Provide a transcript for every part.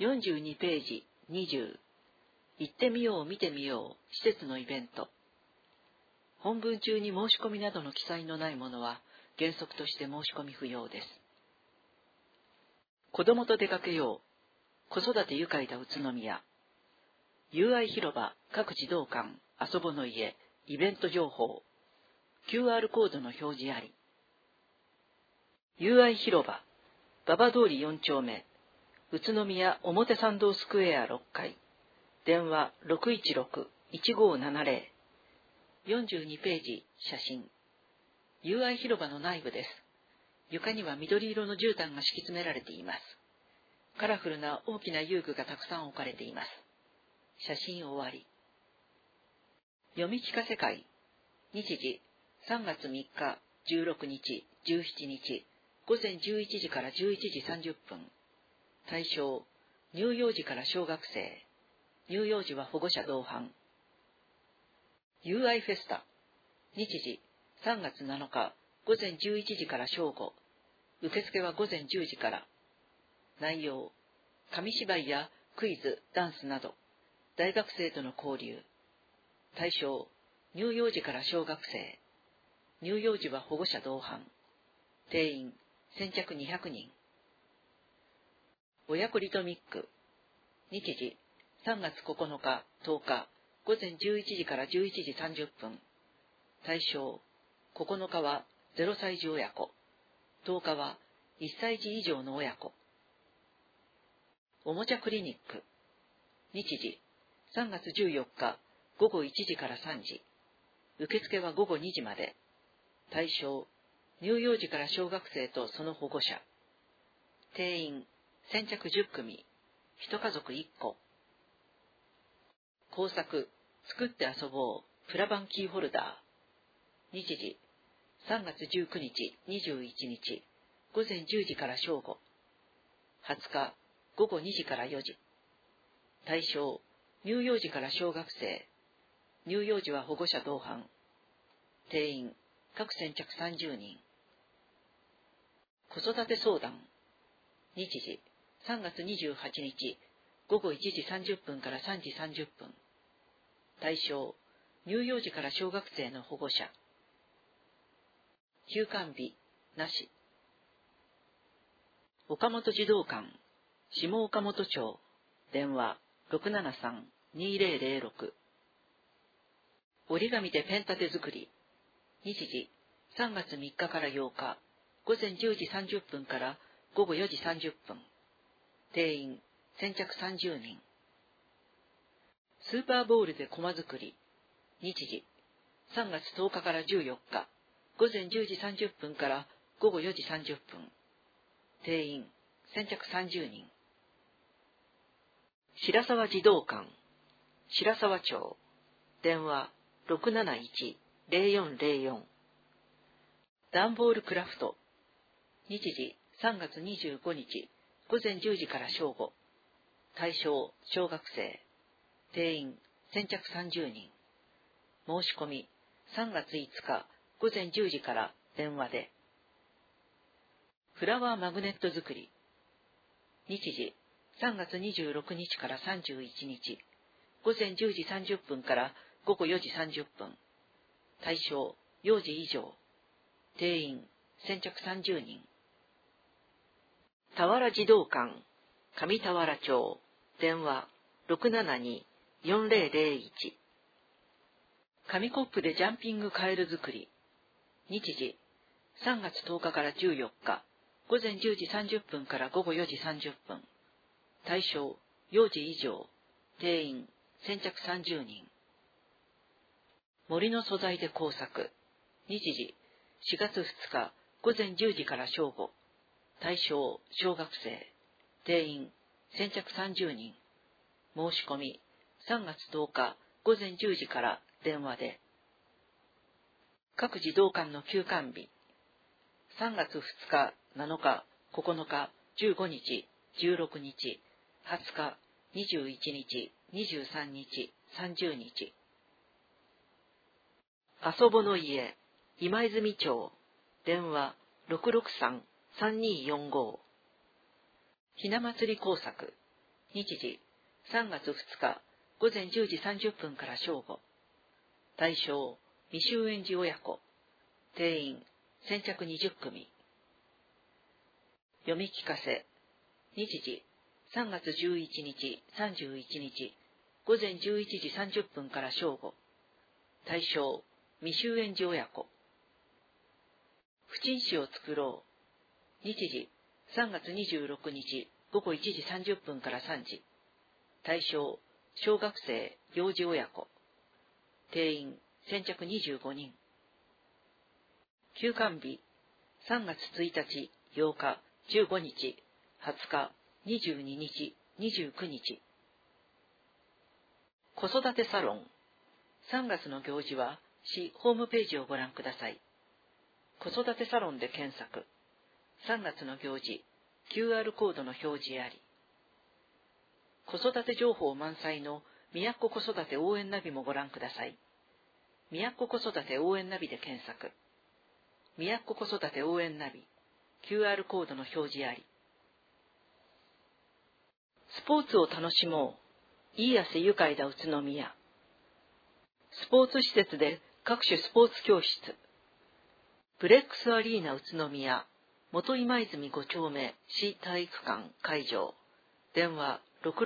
42ページ20。行ってみよう見てみよう施設のイベント。本文中に申し込みなどの記載のないものは原則として申し込み不要です。子供と出かけよう。子育て愉快だ宇都宮。友愛広場各児童館遊ぼの家イベント情報。QR コードの表示あり。友愛広場馬場通り4丁目宇都宮表参道スクエア6階。電話616-1570。42ページ写真。友愛広場の内部です。床には緑色の絨毯が敷き詰められています。カラフルな大きな遊具がたくさん置かれています。写真終わり。読み聞かせ会。日時3月3日、16日、17日、午前11時から11時30分。対象、乳幼児から小学生。乳幼児は保護者同伴。友愛フェスタ。日時3月7日、午前11時から正午。受付は午前10時から。内容、紙芝居やクイズ、ダンスなど、大学生との交流。対象、乳幼児から小学生。乳幼児は保護者同伴。定員、先着200人。親子リトミック。日時、3月9日、10日、午前11時から11時30分。対象、9日は0歳児親子。10日は1歳児以上の親子。おもちゃクリニック。日時、3月14日、午後1時から3時。受付は午後2時まで。対象、乳幼児から小学生とその保護者。定員、先着10組。1家族1個。工作、作って遊ぼう、プラバンキーホルダー。日時、3月19日、21日、午前10時から正午。20日、午後2時から4時。対象、乳幼児から小学生。乳幼児は保護者同伴。定員、各先着30人。子育て相談。日時、3月28日、午後1時30分から3時30分。対象、乳幼児から小学生の保護者。休館日、なし。岡本児童館、下岡本町、電話673-2006。折り紙でペン立て作り。日時、3月3日から8日、午前10時30分から午後4時30分。定員、先着30人。スーパーボールで駒作り。日時、3月10日から14日、午前10時30分から午後4時30分。定員、先着30人。白沢児童館、白沢町、電話671-0404。段ボールクラフト。日時、3月25日、午前10時から正午。対象、小学生。定員、先着30人。申し込み、3月5日、午前10時から電話で。フラワーマグネット作り。日時、3月26日から31日、午前10時30分から午後4時30分。対象、幼児以上。定員、先着30人。田原児童館、上田原町、電話672-4001。紙コップでジャンピングカエル作り。日時、3月10日から14日、午前10時30分から午後4時30分。対象、幼児以上。定員、先着30人。森の素材で工作。日時、4月2日、午前10時から正午。対象、小学生。定員、先着30人。申し込み、3月10日、午前10時から電話で。各児童館の休館日。3月2日、7日、9日、15日、16日、20日、21日、23日、30日。遊ぼの家、今泉町、電話663-3245。ひな祭り工作。 日時3月2日午前10時30分から正午。対象未就園児親子。定員先着20組。読み聞かせ。日時3月11日、31日、午前11時30分から正午。対象未就園児親子。不審死を作ろう。日時3月26日、午後1時30分から3時。対象小学生、幼児親子。定員先着25人。休館日3月1日、8日、15日、20日、22日、29日。子育てサロン。3月の行事は市ホームページをご覧ください。子育てサロンで検索。3月の行事、QR コードの表示あり。子育て情報満載のみやっこ子育て応援ナビもご覧ください。みやっこ子育て応援ナビで検索。みやっこ子育て応援ナビ、QR コードの表示あり。スポーツを楽しもう。いい汗愉快だ宇都宮。スポーツ施設で各種スポーツ教室。ブレックスアリーナ宇都宮、元今泉5丁目市体育館会場。電話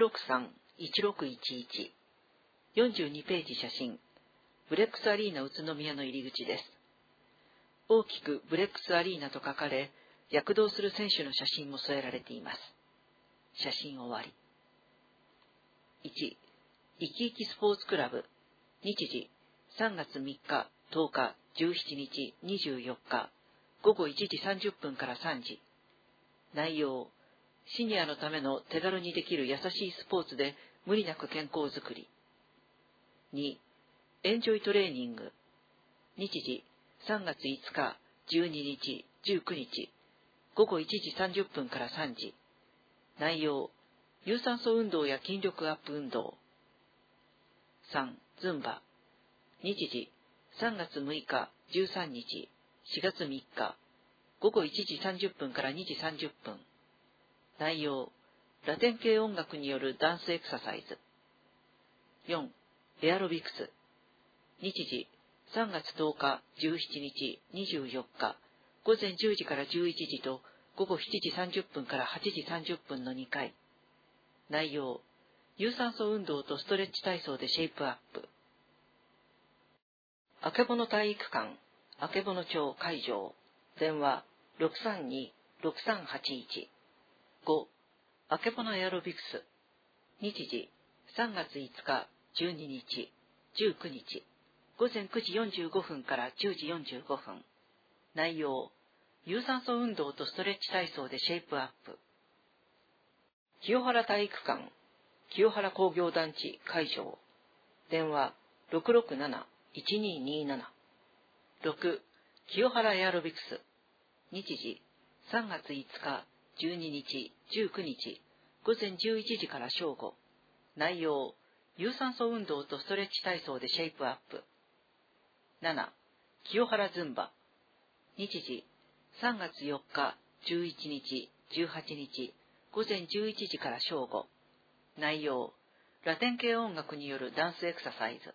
663-1611。42ページ写真。ブレックスアリーナ宇都宮の入り口です。大きくブレックスアリーナと書かれ、躍動する選手の写真も添えられています。写真終わり。1、いきいきスポーツクラブ。日時3月3日、10日、17日、24日、午後1時30分から3時。内容、シニアのための手軽にできる優しいスポーツで無理なく健康づくり。2、エンジョイトレーニング。日時3月5日、12日、19日、午後1時30分から3時。内容、有酸素運動や筋力アップ運動。3、ズンバ。日時、3月6日、13日、4月3日、午後1時30分から2時30分。内容、ラテン系音楽によるダンスエクササイズ。4、エアロビクス。日時、3月10日、17日、24日、午前10時から11時と午後7時30分から8時30分の2回。内容、有酸素運動とストレッチ体操でシェイプアップ。あけぼの体育館、あけぼの町会場。電話632-6381。5、あけぼのエアロビクス。日時、3月5日、12日、19日。午前9時45分から10時45分。内容、有酸素運動とストレッチ体操でシェイプアップ。清原体育館、清原工業団地会場。電話667-1227。6、清原エアロビクス。日時、3月5日、12日、19日、午前11時から正午。内容、有酸素運動とストレッチ体操でシェイプアップ。7、清原ズンバ。日時、3月4日、11日、18日、午前11時から正午。内容、ラテン系音楽によるダンスエクササイズ。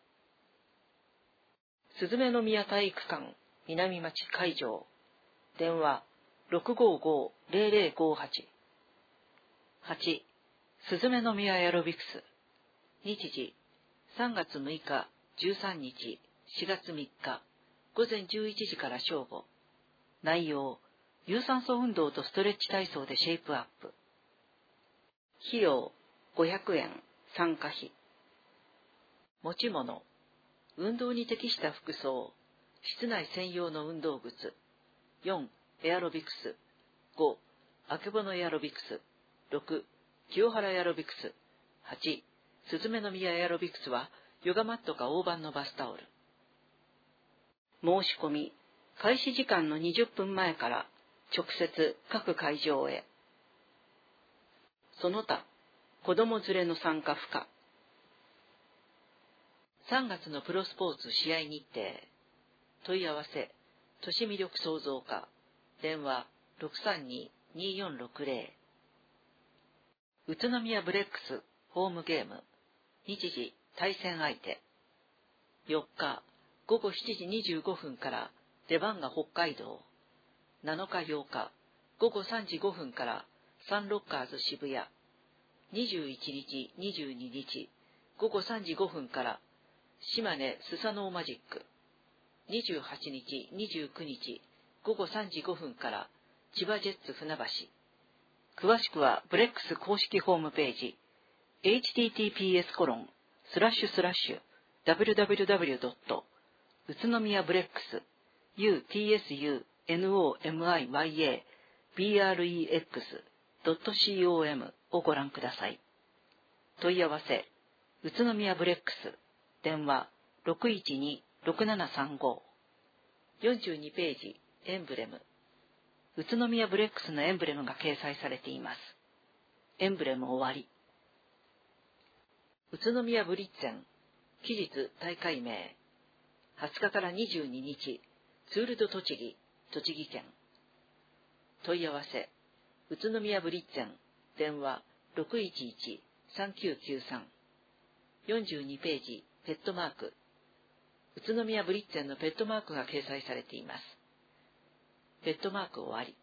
すずめの宮体育館、南町会場。電話、655-0058。8、すずめの宮エアロビクス。日時、3月6日、13日、4月3日、午前11時から正午。内容、有酸素運動とストレッチ体操でシェイプアップ。費用、500円、参加費。持ち物、運動に適した服装、室内専用の運動靴。4、エアロビクス。5、あけぼのエアロビクス。6、清原エアロビクス。8、すずめの宮エアロビクスはヨガマットか大判のバスタオル。申し込み、開始時間の20分前から直接各会場へ。その他、子供連れの参加不可。3月のプロスポーツ試合日程。問い合わせ、都市魅力創造課。電話632-2460。 宇都宮ブレックスホームゲーム。日時対戦相手。4日午後7時25分から出番が北海道。7日8日午後3時5分からサンロッカーズ渋谷。21日22日午後3時5分から島根スサノーマジック。28日29日午後3時5分から千葉ジェッツ船橋。詳しくはブレックス公式ホームページ https://www. 宇都宮ブレックス utsunomiya.brex.com をご覧ください。問い合わせ宇都宮ブレックス電話 612-6735。 42ページエンブレム。宇都宮ブレックスのエンブレムが掲載されています。エンブレム終わり。宇都宮ブリッツェン期日大会名。20日から22日ツールド栃木、栃木県。問い合わせ宇都宮ブリッツェン電話 611-3993。42ページペットマーク。宇都宮ブリッツェンのペットマークが掲載されています。ペットマーク終わり。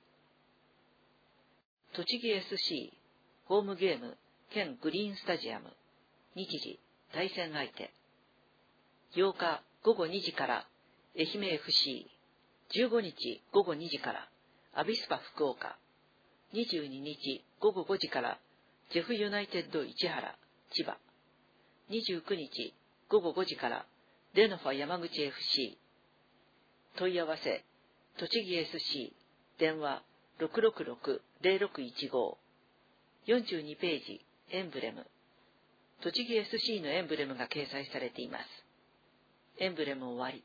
栃木 SC ホームゲーム兼グリーンスタジアム。日時対戦相手。8日午後2時から愛媛 FC。15日午後2時からアビスパ福岡。22日午後5時からジェフユナイテッド市原千葉。29日午後5時からレノファ山口 FC。問い合わせ栃木 SC 電話 666-0615。42ページエンブレム。栃木 SC のエンブレムが掲載されています。エンブレム終わり。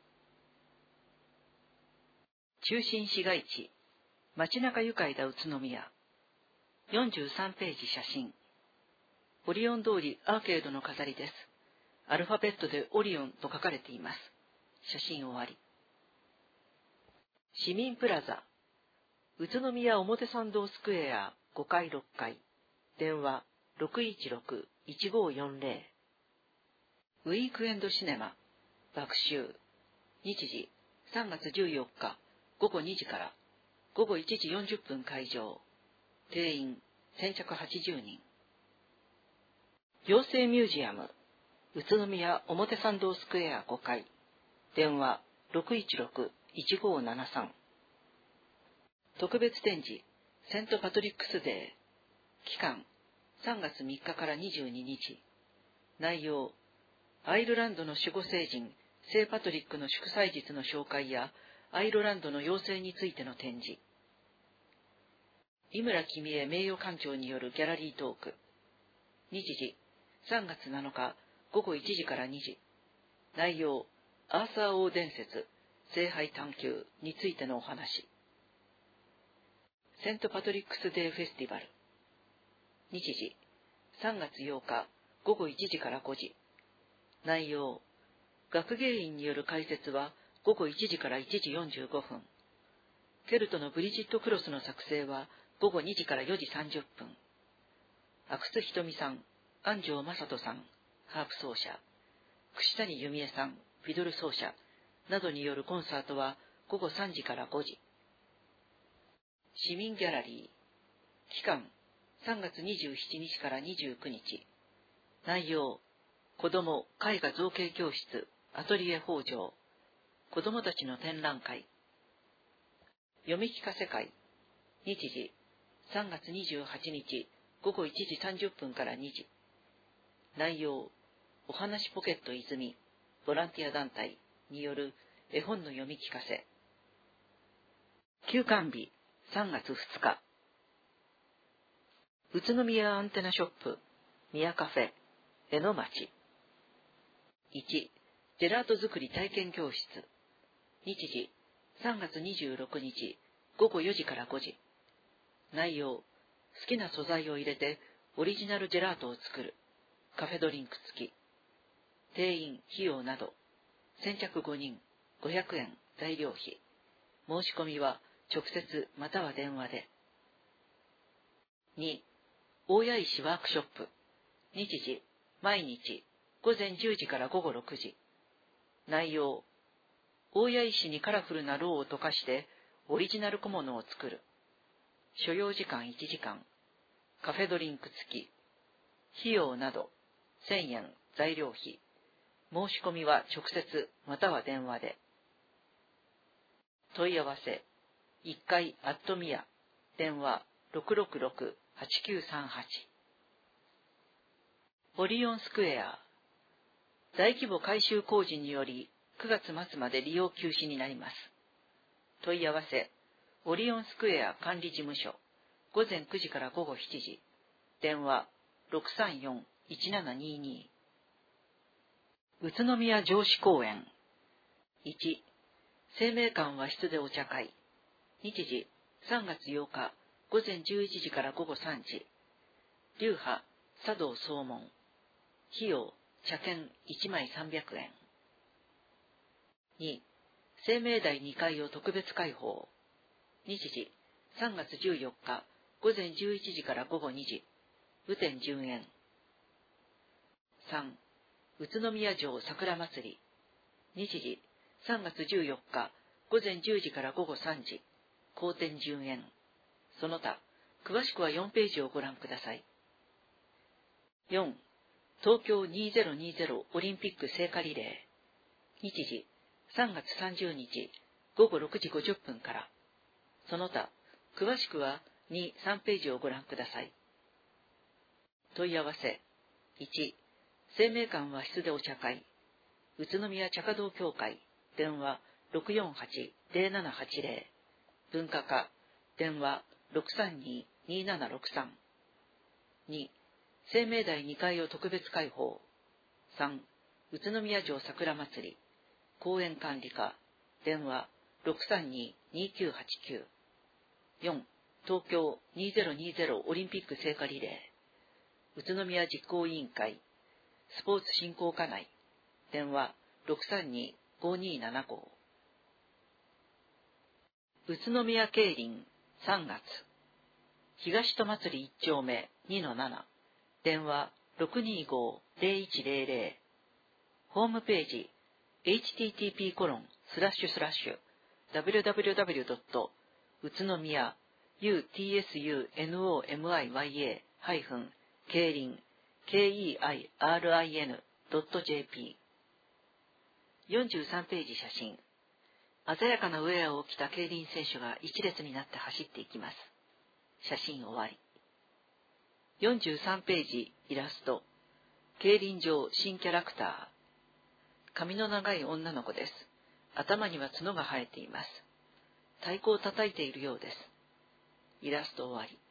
中心市街地街中愉快だ宇都宮。43ページ写真。オリオン通りアーケードの飾りです。アルファベットでオリオンと書かれています。写真終わり。市民プラザ宇都宮表参道スクエア5階6階。電話 616-1540。ウィークエンドシネマ爆秋。日時3月14日午後2時から午後1時40分開場。定員先着80人。妖精ミュージアム宇都宮表参道スクエア5階。電話 616-1573。特別展示セントパトリックスデー。期間3月3日から22日。内容アイルランドの守護聖人聖パトリックの祝祭日の紹介やアイルランドの妖精についての展示。井村君恵名誉館長によるギャラリートーク。日時3月7日午後1時から2時。内容アーサー王伝説聖杯探求についてのお話。セントパトリックスデーフェスティバル。日時3月8日午後1時から5時。内容学芸員による解説は午後1時から1時45分。ケルトのブリジット・クロスの作成は午後2時から4時30分。阿久津ひとみさん、安城正人さん、ハープ奏者、串谷由美恵さん、フィドル奏者などによるコンサートは午後3時から5時。市民ギャラリー。期間3月27日から29日。内容子ども絵画造形教室アトリエ北条。子どもたちの展覧会。読み聞かせ会。日時3月28日午後1時30分から2時。内容おはなしポケット泉ボランティア団体による絵本の読み聞かせ。休館日3月2日。宇都宮アンテナショップ宮カフェ江ノ町。1ジェラート作り体験教室。日時3月26日午後4時から5時。内容好きな素材を入れてオリジナルジェラートを作る。カフェドリンク付き。定員費用など先着5人500円材料費。申し込みは直接または電話で。2 大谷石ワークショップ。日時、毎日、午前10時から午後6時。内容、大谷石にカラフルなろうを溶かしてオリジナル小物を作る。所要時間1時間。カフェドリンク付き。費用など、1000円、材料費。申し込みは直接または電話で。問い合わせ、1階アットミヤ、電話666-8938。オリオンスクエア、大規模改修工事により9月末まで利用休止になります。問い合わせ、オリオンスクエア管理事務所、午前9時から午後7時、電話634-1722。宇都宮城址公園。1、生命館和室でお茶会。日時、3月8日、午前11時から午後3時。流派、茶道総門。費用、茶券1枚300円。2、生命台2階を特別開放。日時、3月14日、午前11時から午後2時。雨天順延。3、宇都宮城桜祭り。日時、3月14日、午前10時から午後3時。好天順延。その他、詳しくは4ページをご覧ください。4、東京2020オリンピック聖火リレー。日時、3月30日、午後6時50分から。その他、詳しくは2、3ページをご覧ください。問い合わせ。1、生命館和室でお茶会。宇都宮茶華道協会。電話648-0780。文化課。電話632-2763。2、生命台2階を特別開放。3、宇都宮城桜祭り。公園管理課。電話632-2989。4、東京2020オリンピック聖火リレー。宇都宮実行委員会。スポーツ振興課内。電話632-5275。宇都宮競輪3月。東戸祭り1丁目 2-7。電話625-0100。ホームページ http://www. 宇都宮 utsunomiya-keirin.jp。 43ページ写真。鮮やかなウェアを着た競輪選手が一列になって走っていきます。写真終わり。43ページイラスト。競輪場新キャラクター。髪の長い女の子です。頭には角が生えています。太鼓を叩いているようです。イラスト終わり。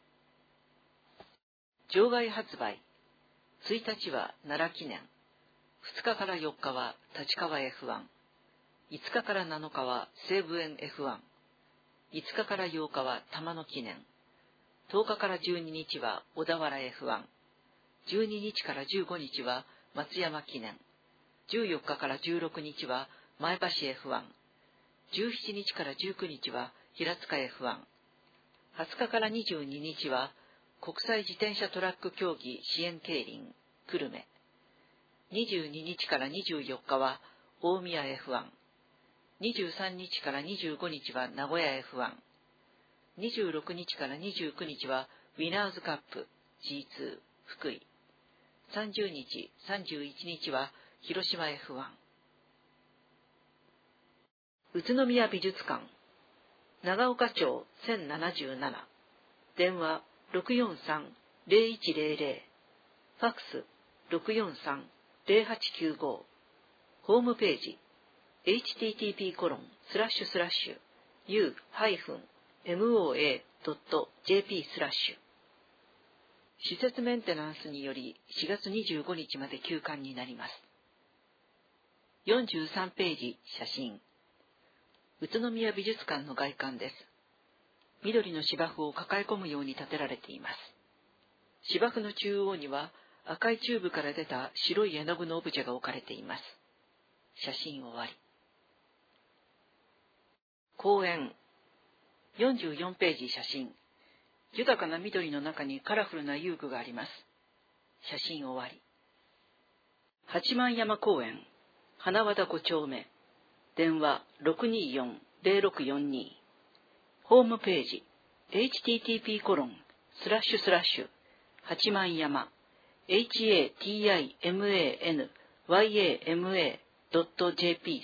場外発売。1日は奈良記念。2日から4日は立川 F1。5日から7日は西武園 F1。5日から8日は玉野記念。10日から12日は小田原 F1。12日から15日は松山記念。14日から16日は前橋 F1。17日から19日は平塚 F1。20日から22日は国際自転車トラック競技支援競輪久留米。22日から24日は大宮 F1。23日から25日は名古屋 F1。26日から29日はウィナーズカップ G2 福井。30日、31日は広島 F1。宇都宮美術館。長岡町1077。電話643-0100。ファックス643-0895。ホームページhttp://u-moa.jp/。施設メンテナンスにより4月25日まで休館になります。43ページ写真。宇都宮美術館の外観です。緑の芝生を抱え込むように建てられています。芝生の中央には赤いチューブから出た白い絵の具のオブジェが置かれています。写真終わり。公園。44ページ写真。 豊かな緑の中にカラフルな遊具があります。写真終わり。八幡山公園、花和田5丁目、電話624-0642、ホームページ、http:// 八幡山、hatimanyama.jp/1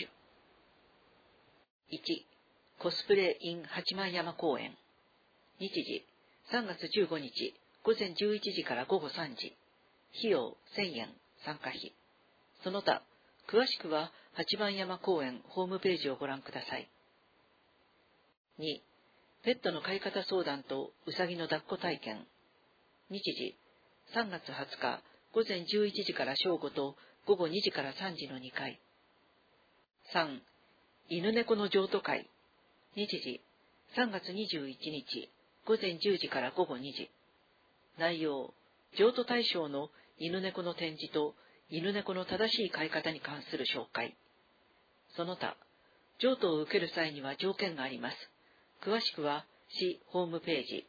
コスプレ in 八幡山公園。日時3月15日午前11時から午後3時。費用1000円、参加費。その他、詳しくは八幡山公園ホームページをご覧ください。2、ペットの飼い方相談とうさぎの抱っこ体験。日時3月20日午前11時から正午と午後2時から3時の2回。3、犬猫の譲渡会。日時3月21日午前10時から午後2時。内容、譲渡対象の犬猫の展示と犬猫の正しい飼い方に関する紹介。その他、譲渡を受ける際には条件があります。詳しくは市ホームページ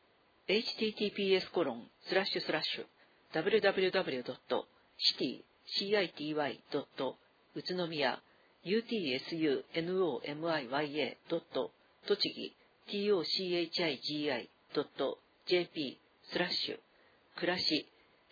https://www.city-utsunomiya.tochigi.jp/ 暮らし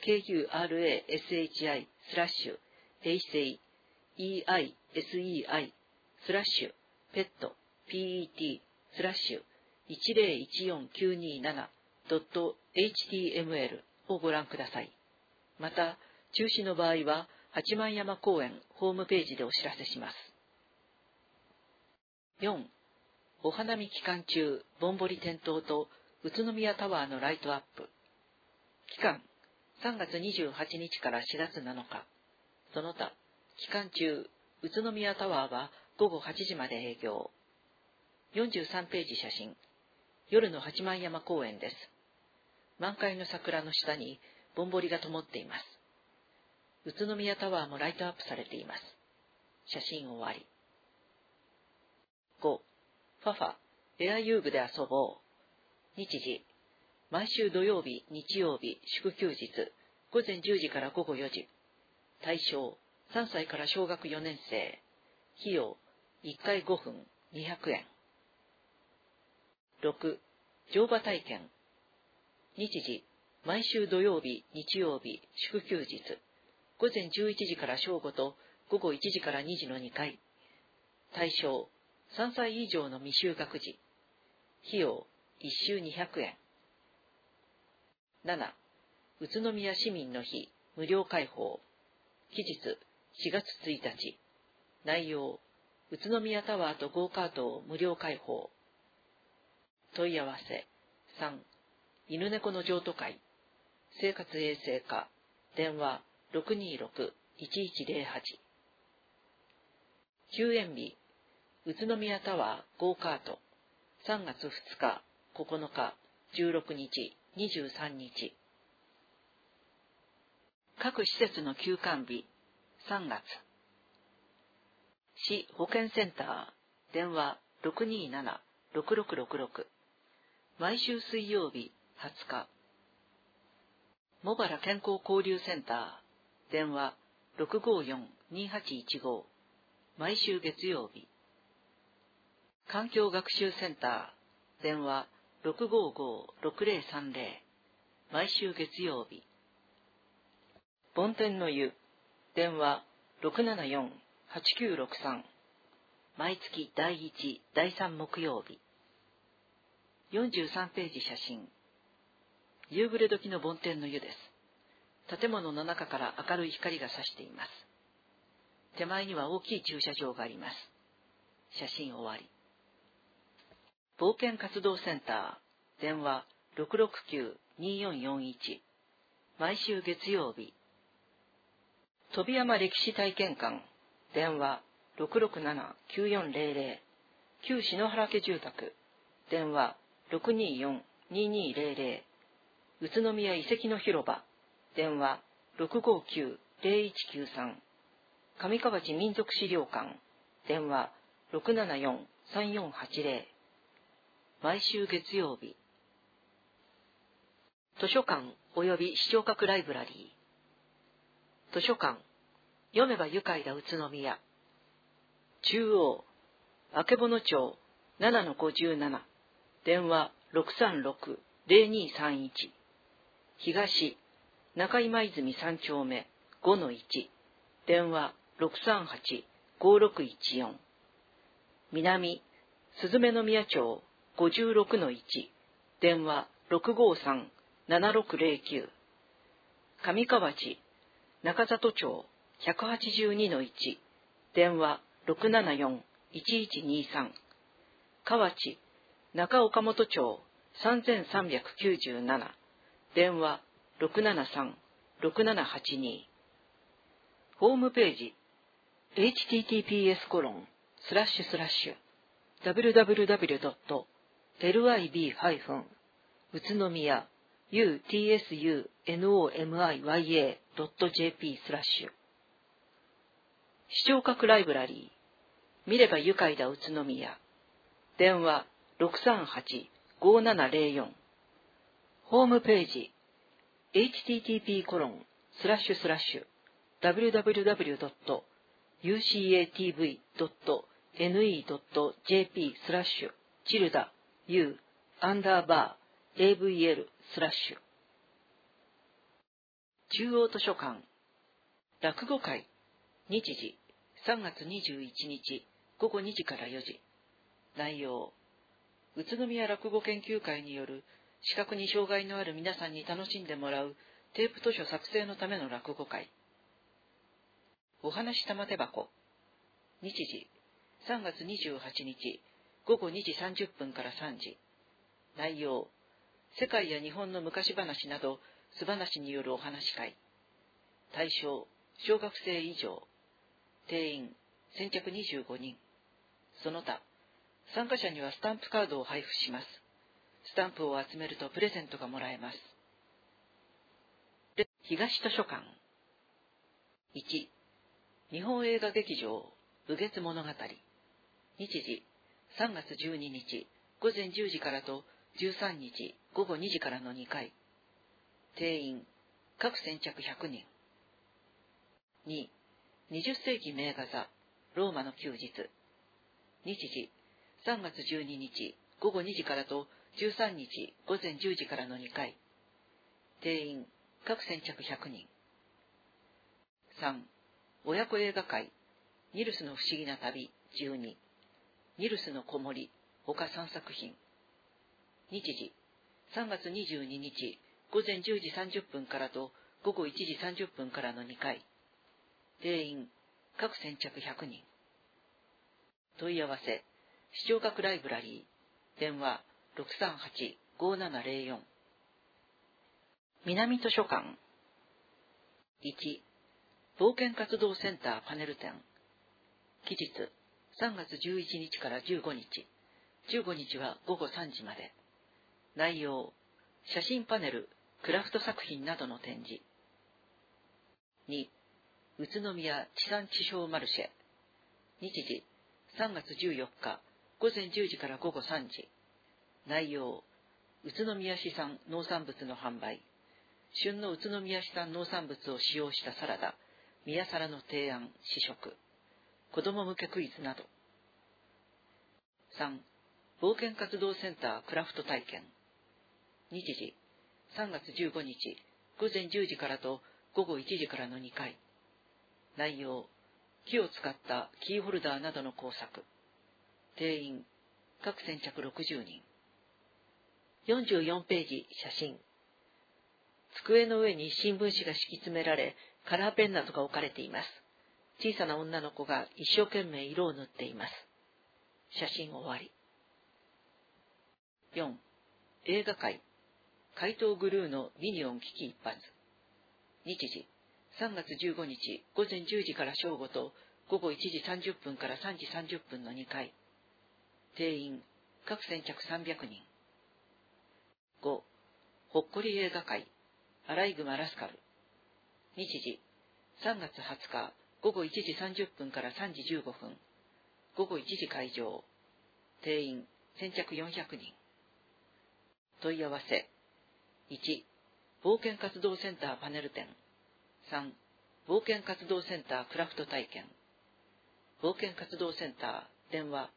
KURASHI-PET/PET/pet/1014927.html をご覧ください。また、中止の場合は、八幡山公園ホームページでお知らせします。4、お花見期間中、ぼんぼり点灯と宇都宮タワーのライトアップ。期間、3月28日から4月7日。その他、期間中、宇都宮タワーは午後8時まで営業。43ページ写真。夜の八幡山公園です。満開の桜の下にぼんぼりが灯っています。宇都宮タワーもライトアップされています。写真終わり。5、ファファ、エア遊具で遊ぼう。日時、毎週土曜日、日曜日、祝休日、午前10時から午後4時。対象、3歳から小学4年生。費用、1回5分、200円。6、乗馬体験。日時、毎週土曜日、日曜日、祝休日。午前11時から正午と午後1時から2時の2回。対象、3歳以上の未就学児。費用、1周200円。7、宇都宮市民の日、無料開放。期日、4月1日。内容、宇都宮タワーとゴーカートを無料開放。問い合わせ、3、犬猫の譲渡会。生活衛生課、電話626-1108。休園日、宇都宮タワー、ゴーカート。3月2日、9日、16日、23日。各施設の休館日、3月。市保健センター、電話627-6666。毎週水曜日、20日。茂原健康交流センター、電話654-2815。毎週月曜日。環境学習センター、電話655-6030。毎週月曜日。梵天の湯、電話674-8963。毎月第1、第3木曜日。43ページ写真。夕暮れ時の梵天の湯です。建物の中から明るい光が差しています。手前には大きい駐車場があります。写真終わり。冒険活動センター、電話669-2441。毎週月曜日。飛山歴史体験館、電話667-9400。旧篠原家住宅、電話624-2200。宇都宮遺跡の広場、電話659-0193。上河内民族資料館、電話674-3480。毎週月曜日。 図書館及び視聴覚ライブラリー。図書館、読めば愉快だ宇都宮。中央、曙町 7-57、電話636-0231。東、中今泉3丁目 5-1、電話638-5614。南、鈴目宮町 56-1、電話653-7609。上河内、中里町 182-1、電話674-1123。河内、中岡本町 3397、電話673-6782。ホームページ https://www.lib-宇都宮 utsunomiya.jp/ 視聴覚ライブラリー、見れば愉快だ宇都宮。電話638-5704。ホームページ http://www.ucatv.ne.jp/u_avl/ 中央図書館落語会。日時3月21日午後2時から4時。内容、宇都宮落語研究会による視覚に障害のある皆さんに楽しんでもらうテープ図書作成のための落語会。お話玉手箱。日時3月28日午後2時30分から3時。内容、世界や日本の昔話など素話によるお話会。対象、小学生以上。定員、先着25人。その他、参加者にはスタンプカードを配布します。スタンプを集めるとプレゼントがもらえます。東図書館。1、日本映画劇場武月物語。日時3月12日午前10時からと13日午後2時からの2回。定員、各先着100人。2、20世紀名画座ローマの休日。日時3月12日午後2時からと13日午前10時からの2回。定員、各先着100人。3、親子映画会ニルスの不思議な旅12、ニルスの子守他3作品。日時3月22日午前10時30分からと午後1時30分からの2回。定員、各先着100人。問い合わせ、視聴覚ライブラリー、電話638-5704。南図書館。1、冒険活動センターパネル展。期日、3月11日から15日。15日は午後3時まで。内容、写真パネル、クラフト作品などの展示。2、宇都宮地産地消マルシェ。日時、3月14日、午前10時から午後3時。内容、宇都宮市産農産物の販売。旬の宇都宮市産農産物を使用したサラダ、宮皿の提案、試食。子供向けクイズなど。3、冒険活動センタークラフト体験。日時、3月15日、午前10時からと午後1時からの2回。内容、木を使ったキーホルダーなどの工作。定員、各先着60人。44ページ、写真。机の上に新聞紙が敷き詰められ、カラーペンなどが置かれています。小さな女の子が一生懸命色を塗っています。写真終わり。4、映画界。怪盗グルーのミニオン危機一発。日時、3月15日午前10時から正午と午後1時30分から3時30分の2回。定員、各先着300人。5、ほっこり映画会。アライグマラスカル。日時、3月20日午後1時30分から3時15分。午後1時会場。定員、先着400人。問い合わせ。1、 冒険活動センターパネル展。3、冒険活動センタークラフト体験。冒険活動センター、電話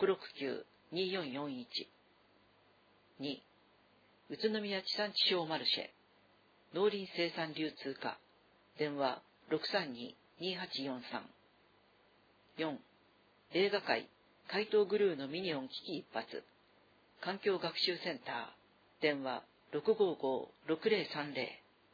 669-2441。2、宇都宮地産地消マルシェ、農林生産流通課、電話632-2843。4、映画界、怪盗グルーのミニオン危機一発、環境学習センター、電話655-6030。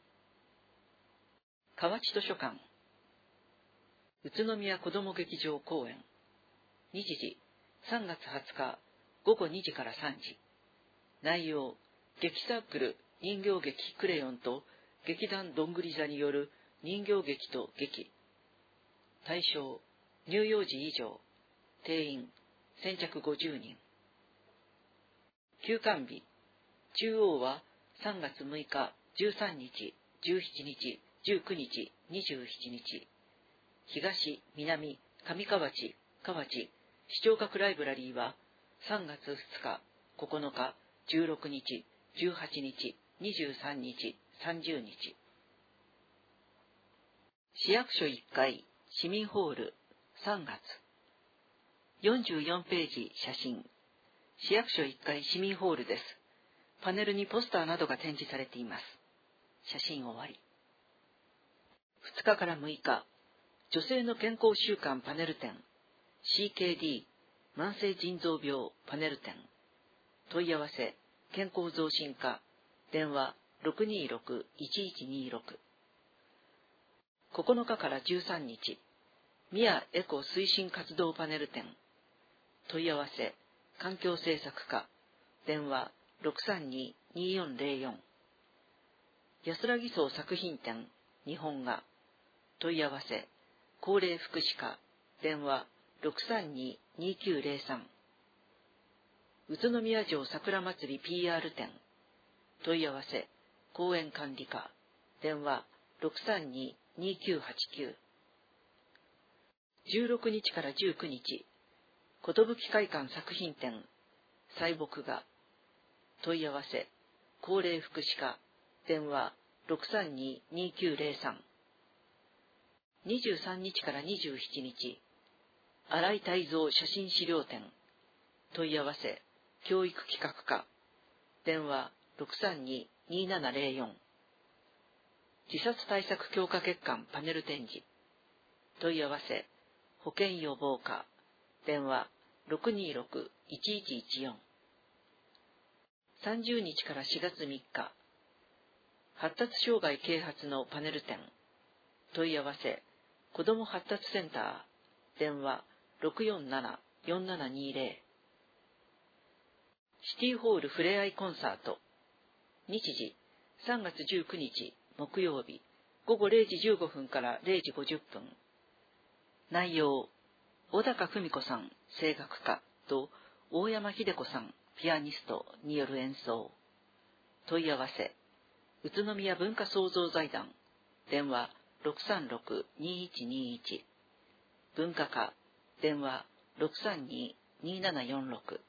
河内図書館、宇都宮子ども劇場公演、日時3月20日午後2時から3時。内容、劇サークル人形劇クレヨンと劇団どんぐり座による人形劇と劇。対象、乳幼児以上。定員、先着50人。休館日、中央は3月6日、13日、17日、19日、27日。東、南、上河内、河内、視聴覚ライブラリーは3月2日、9日、16日、18日、23日、30日。市役所1階、市民ホール、3月。44ページ、写真。市役所1階市民ホールです。パネルにポスターなどが展示されています。写真終わり。2日から6日、女性の健康習慣パネル展、CKD、慢性腎臓病パネル展。問い合わせ、健康増進課、電話626-1126。9日から13日、宮エコ推進活動パネル展。問い合わせ、環境政策課、電話632-2404。安らぎ荘作品展、日本画。問い合わせ、高齢福祉課、電話632-2903。宇都宮城桜まつり PR 展。問い合わせ、公園管理課、電話632-2989。16日から19日、寿会館作品展、祭木画。問い合わせ、高齢福祉課、電話632-2903。23日から27日、新井泰造写真資料展。問い合わせ、教育企画課、電話632-2704。自殺対策強化月間パネル展示。問い合わせ、保健予防課、電話626-1114。30日から4月3日、発達障害啓発のパネル展。問い合わせ、子ども発達センター、電話647-4720。シティホールふれあいコンサート。日時、3月19日木曜日、午後0時15分から0時50分。内容、小高久美子さん、声楽家と大山秀子さん、ピアニストによる演奏。問い合わせ、宇都宮文化創造財団、電話636-2121。文化課、電話632-2746。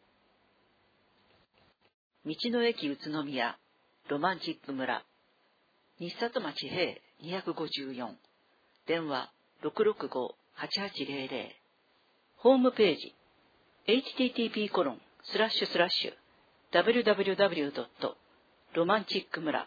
道の駅宇都宮、ロマンチック村、日里町平254。電話665-8800。ホームページ、http://www.romanticmura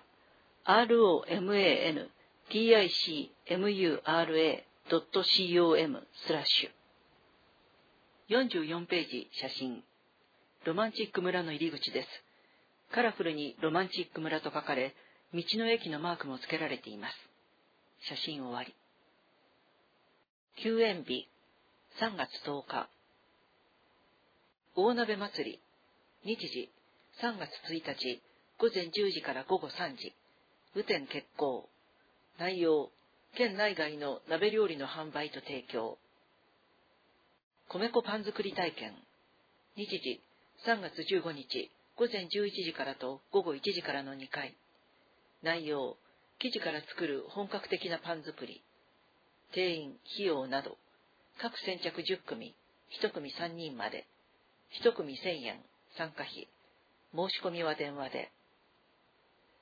romanticmura.com/。44ページ、写真。ロマンチック村の入り口です。カラフルにロマンチック村と書かれ、道の駅のマークも付けられています。写真終わり。休園日、3月10日。大鍋祭り。日時、3月1日、午前10時から午後3時。雨天決行。内容、県内外の鍋料理の販売と提供。米粉パン作り体験。日時、3月15日、午前11時からと午後1時からの2回。内容、生地から作る本格的なパン作り。定員、費用など、各先着10組、1組3人まで、1組1000円、参加費、申し込みは電話で。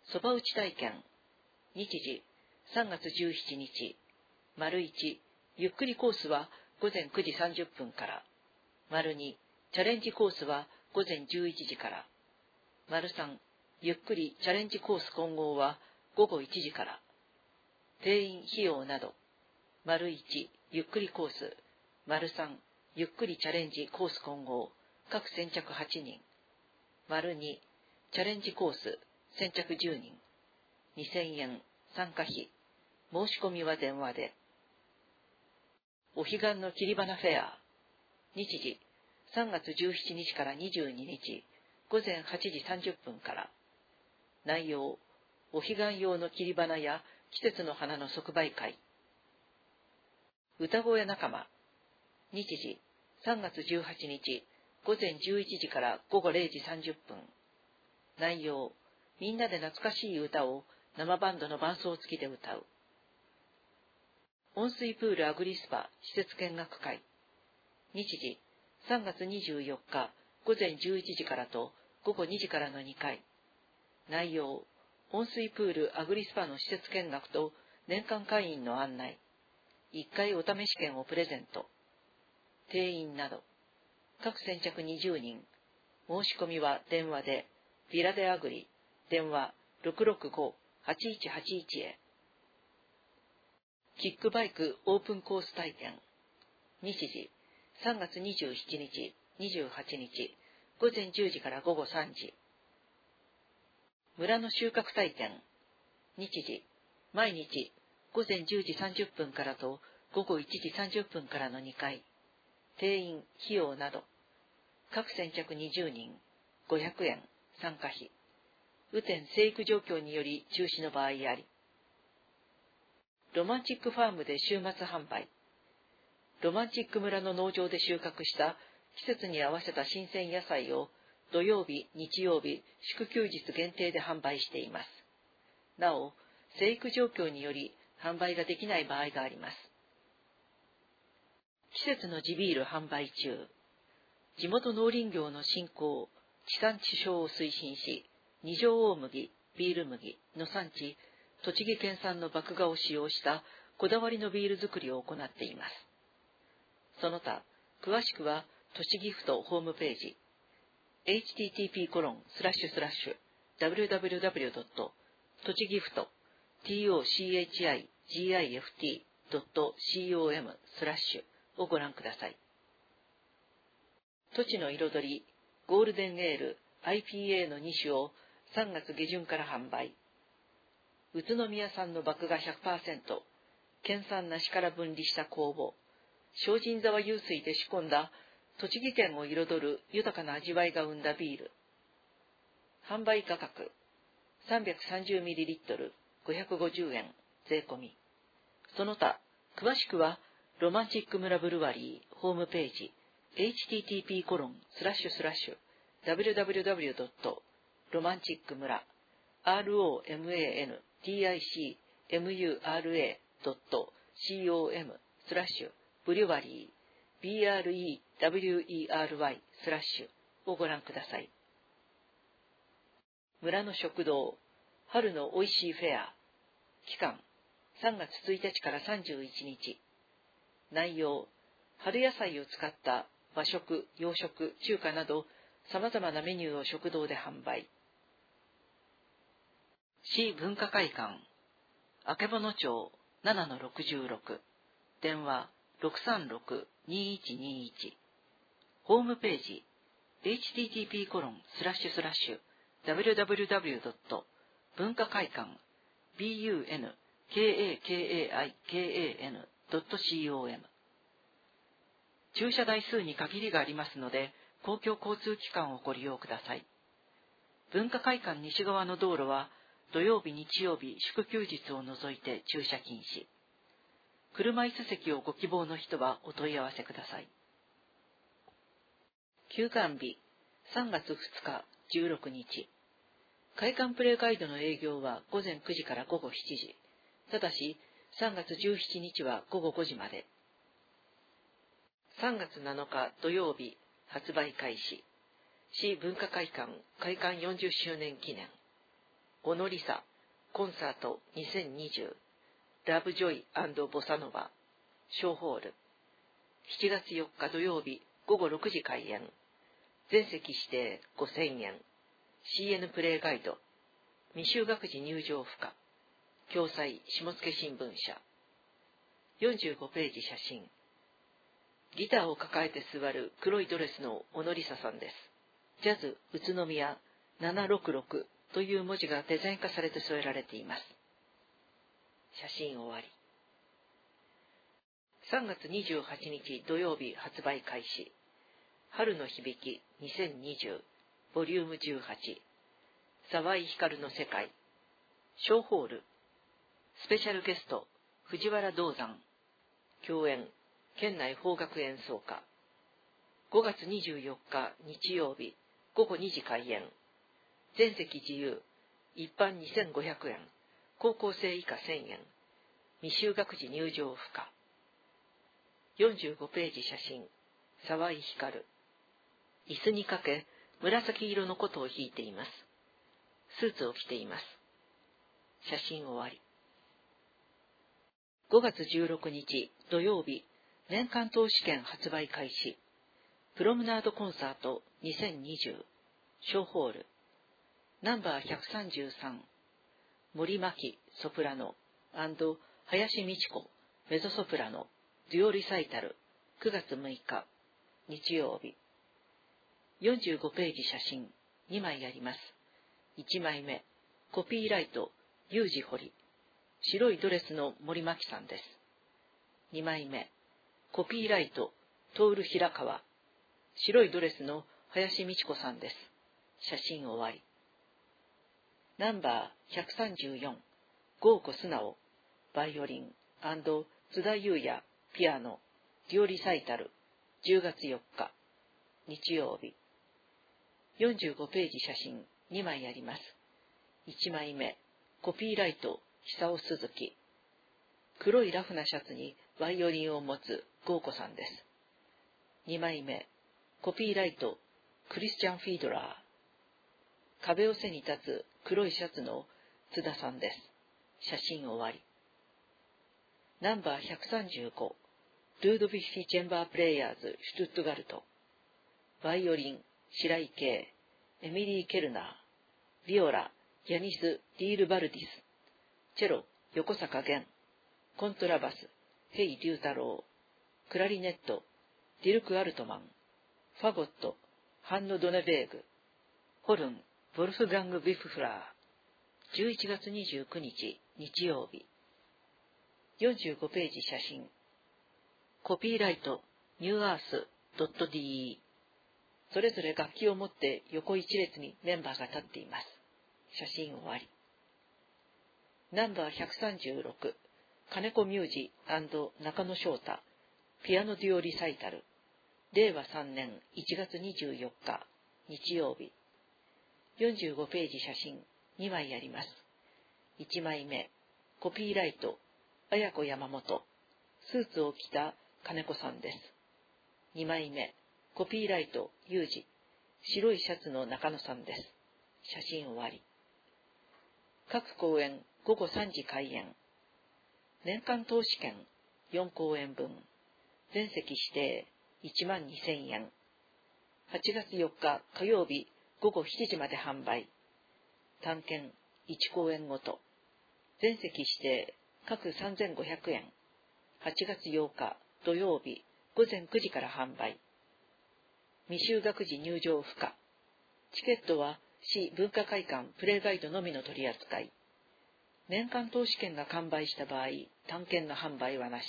そば打ち体験。日時、3月17日。丸1、ゆっくりコースは午前9時30分から。丸2、チャレンジコースは午前11時から。丸3、ゆっくりチャレンジコース混合は午後1時から。定員費用など。丸1、ゆっくりコース。丸3、ゆっくりチャレンジコース混合。各先着8人。丸2、チャレンジコース。先着10人。2000円。参加費。申し込みは電話で。お彼岸の切り花フェア。日時、3月17日から22日、午前8時30分から。内容、お彼岸用の切り花や季節の花の即売会。歌声仲間。日時、3月18日、午前11時から午後0時30分。内容、みんなで懐かしい歌を生バンドの伴奏付きで歌う。温水プールアグリスパ施設見学会。日時、3月24日午前11時からと午後2時からの2回。内容、温水プールアグリスパの施設見学と年間会員の案内。1回お試し券をプレゼント。定員など。各先着20人。申し込みは電話で、ヴィラデアグリ、電話 665-8181 へ。キックバイクオープンコース体験。日時、3月27日、28日、午前10時から午後3時。村の収穫体験。日時、毎日、午前10時30分からと午後1時30分からの2回。定員、費用など。各先着20人、500円、参加費。雨天生育状況により中止の場合あり。ロマンチックファームで週末販売。ロマンチック村の農場で収穫した季節に合わせた新鮮野菜を土曜日、日曜日、祝休日限定で販売しています。なお、生育状況により販売ができない場合があります。季節の地ビール販売中。地元農林業の振興、地産地消を推進し、二条大麦、ビール麦の産地、栃木県産の麦芽を使用したこだわりのビール作りを行っています。その他、詳しくは栃木ふとホームページ、http://www. 栃木ふと tochigift.com/ をご覧ください。土地の彩り、ゴールデンエール、IPA の2種を3月下旬から販売。宇都宮産の麦芽 100%、県産梨から分離した酵母、精進沢湧水で仕込んだ栃木県を彩る豊かな味わいが生んだビール。販売価格、330ml、550円、税込み。その他、詳しくは、ロマンチック村ブルワリーホームページ、http://www. ロマンチック村、romanticmura.com/ ブリュワリー、BREWERY/ をご覧ください。村の食堂、春のおいしいフェア。期間、3月1日から31日。内容、春野菜を使った和食、洋食、中華など様々なメニューを食堂で販売。市文化会館、曙町 7-66、電話 636-2121、ホームページ http://www. 文化会館 bunkakaikan.com。 駐車台数に限りがありますので、公共交通機関をご利用ください。文化会館西側の道路は、土曜日、日曜日、祝休日を除いて駐車禁止。車椅子席をご希望の人はお問い合わせください。休館日、3月2日、16日。会館プレイガイドの営業は午前9時から午後7時。ただし、3月17日は午後5時まで。3月7日土曜日、発売開始。市文化会館開館40周年記念。 オノリサコンサート2020ラブジョイ&ボサノバ小ホール7月4日土曜日午後6時開演全席指定5000円 CN プレイガイド未就学児入場不可共催下野新聞社45ページ写真ギターを抱えて座る黒いドレスのオノリサさんです。ジャズ宇都宮766という文字がデザイン化されて添えられています。写真終わり。3月28日土曜日発売開始。春の響き2020ボリューム18沢井光の世界小ホールスペシャルゲスト藤原道山共演県内邦楽演奏家5月24日日曜日午後2時開演全席自由一般2500円高校生以下1000円未就学児入場不可45ページ写真沢井光椅子にかけ紫色の琴を弾いていますスーツを着ています写真終わり5月16日土曜日年間投資券発売開始プロムナードコンサート2020小ホールナンバー133森真希ソプラノ&林美智子メゾソプラノデュオリサイタル9月6日日曜日45ページ写真2枚あります1枚目コピーライトユージ堀白いドレスの森真希さんです2枚目コピーライトトール平川白いドレスの林美智子さんです写真終わりナンバー134郷古素直バイオリン津田裕也ピアノデュオリサイタル10月4日日曜日45ページ写真2枚あります1枚目コピーライト久尾鈴木黒いラフなシャツにバイオリンを持つ郷古さんです2枚目コピーライトクリスチャン・フィードラー壁を背に立つ黒いシャツの津田さんです写真終わりナンバー135ルードヴィッヒ・チェンバー・プレイヤーズ・シュトゥットガルトバイオリン白井圭エミリー・ケルナービオラヤニス・ディール・バルディスチェロ横坂源コントラバスヘイ・龍太郎クラリネットディルク・アルトマンファゴットハンノ・ドネベーグホルンボルフガング・ビフフラー11月29日日曜日45ページ写真コピーライトニューアース .de それぞれ楽器を持って横一列にメンバーが立っています写真終わりナンバー136金子ミュージ中野翔太ピアノデュオリサイタル令和3年1月24日日曜日45ページ写真2枚あります1枚目コピーライト綾子山本スーツを着た金子さんです2枚目コピーライトユージ白いシャツの中野さんです写真終わり各公演午後3時開演年間投資券4公演分全席指定12,000円8月4日火曜日午後7時まで販売単券1公演ごと全席指定各3,500円8月8日土曜日午前9時から販売未就学児入場不可チケットは市文化会館プレイガイドのみの取り扱い年間投資券が完売した場合単券の販売はなし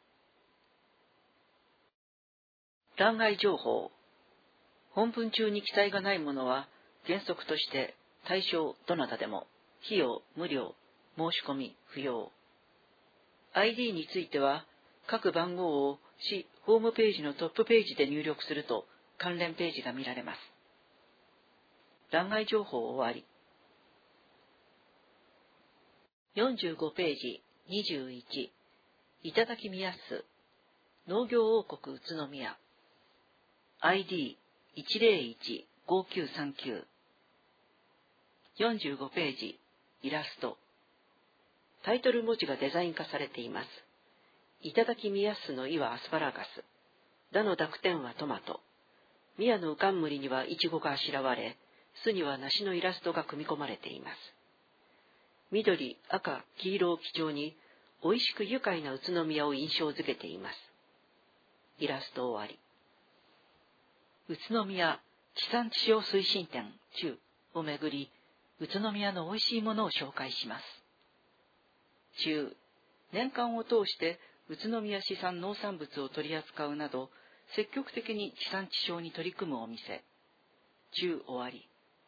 欄外情報本文中に記載がないものは原則として対象どなたでも費用無料申し込み不要 ID については各番号を市ホームページのトップページで入力すると関連ページが見られます。欄外情報終わり。45ページ21頂き見やす農業王国宇都宮 ID1015939 45ページイラスト。タイトル文字がデザイン化されています。いただきみやすのいはアスパラガス。だの濁点はトマト。みやの冠にはイチゴがあしらわれ、巣には梨のイラストが組み込まれています。緑、赤、黄色を基調に、おいしく愉快な宇都宮を印象づけています。イラスト終わり。宇都宮地産地消推進展中をめぐり、宇都宮のおいしいものを紹介します。中、年間を通して宇都宮市産農産物を取り扱うなど、積極的に地産地消に取り組むお店。中終わり。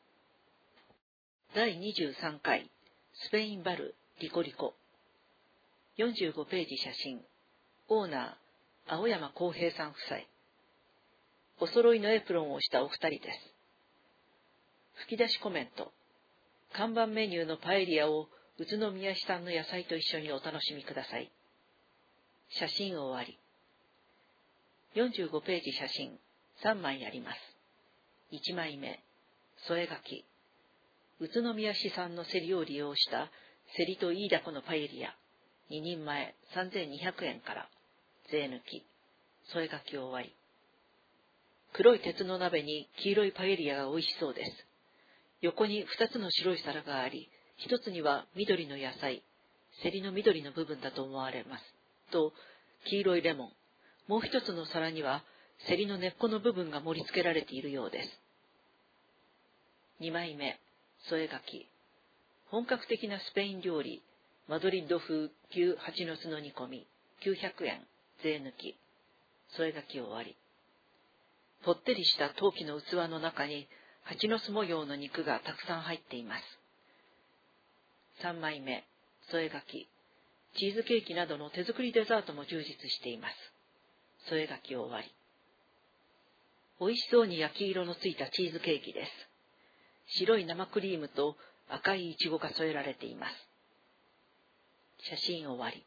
第23回スペインバルリコリコ。45ページ写真。オーナー青山康平さん夫妻。お揃いのエプロンをしたお二人です。吹き出しコメント。看板メニューのパエリアを宇都宮市産の野菜と一緒にお楽しみください。写真終わり。45ページ写真3枚あります。1枚目、添え書き。宇都宮市産のセリを利用したセリとイイダコのパエリア、2人前3200円から、税抜き。添え書き終わり。黒い鉄の鍋に黄色いパエリアが美味しそうです。横に2つの白い皿があり、1つには緑の野菜、セリの緑の部分だと思われます。と、黄色いレモン。もう1つの皿には、セリの根っこの部分が盛り付けられているようです。2枚目、添え書き。本格的なスペイン料理、マドリッド風牛蜂の巣の煮込み、900円、税抜き。添え書き終わり。ぽってりした陶器の器の中に、蜂の巣模様の肉がたくさん入っています。3枚目、添え書き。チーズケーキなどの手作りデザートも充実しています。添え書き終わり。美味しそうに焼き色のついたチーズケーキです。白い生クリームと赤いイチゴが添えられています。写真終わり。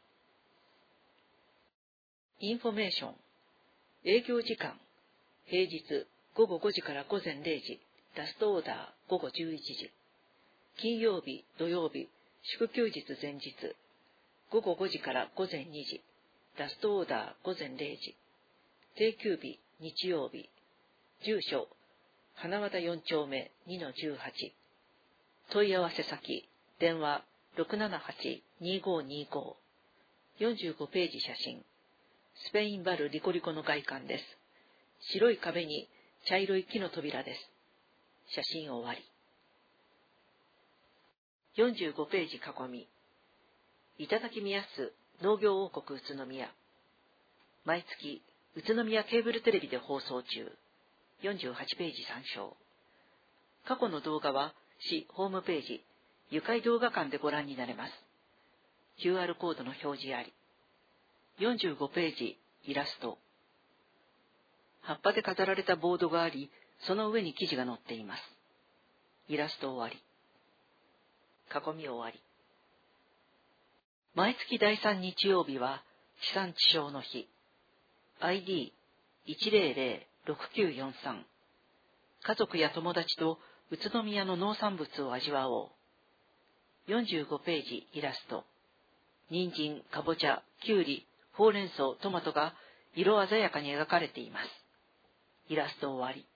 インフォメーション。営業時間。平日午後5時から午前0時。ラストオーダー午後11時。金曜日、土曜日、祝休日前日。午後5時から午前2時。ラストオーダー午前0時。定休日、日曜日。住所、花形4丁目 2-18。問い合わせ先、電話 678-2525。45ページ写真。スペインバルリコリコの外観です。白い壁に茶色い木の扉です。写真終わり。45ページ囲み。いただきみやす農業王国宇都宮。毎月、宇都宮ケーブルテレビで放送中。48ページ参照。過去の動画は市ホームページ、愉快動画館でご覧になれます。QR コードの表示あり。45ページイラスト。葉っぱで飾られたボードがあり、その上に記事が載っています。イラスト終わり。囲み終わり。毎月第3日曜日は地産地消の日。ID1006943。家族や友達と宇都宮の農産物を味わおう。45ページイラスト。人参、かぼちゃ、きゅうり、ほうれん草、トマトが色鮮やかに描かれています。イラスト終わり。